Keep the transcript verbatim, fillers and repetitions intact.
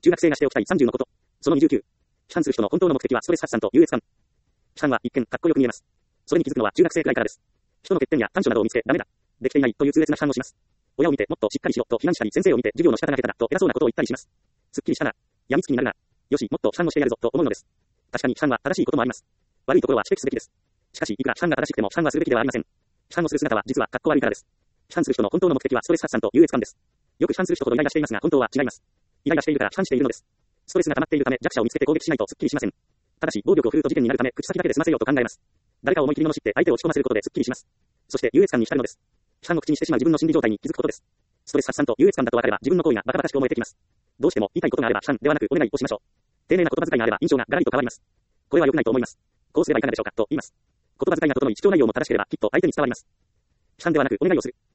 中学生がしておきたいさんじゅうのこと。そのにじゅうきゅう。批判する人の本当の目的はストレス発散と優越感。批判は一見かっこよく見えます。それに気づくのは中学生くらいからです。人の欠点や短所などを見つけ、ダメだ。できていないという痛烈な批判をします。親を見てもっとしっかりしろと批判したり、先生を見て授業の仕方が下手だと偉そうなことを言ったりします。すっきりしたな。やみつきになるな。よし、もっと批判をしてやるぞと思うのです。確かに批判は正しいこともあります。悪いところは指摘すべきです。しかし、いくら批判が正しくても批判はするべきではありません。批判をする姿は実はかっこ悪いからです。批判する人の本当の目的はストレス発散と優越感です。よく批判する人ほどイライラしていますが、本当は違います。イライラしているから批判しているのです。ストレスが溜まっているため弱者を見つけて攻撃しないとすっきりしません。ただし、暴力を振るうと事件になるため口先だけで済ませようと考えます。誰かを思い切り罵って相手を落ち込ませることですっきりします。そして優越感に浸るのです。批判を口にしてしまう自分の心理状態に気づくことです。ストレス発散と優越感だと分かれば自分の行為がバカバカしく思えてきます。どうしても言いたいことがあれば批判ではなくお願いをしましょう。丁寧な言葉遣いがあれば印象がガラリと変わります。これは良くないと思います。こうすればいかがでしょうかと言います。言葉遣いが整い主張内容も正しければきっと相手に伝わります。批判ではなくお願いをする。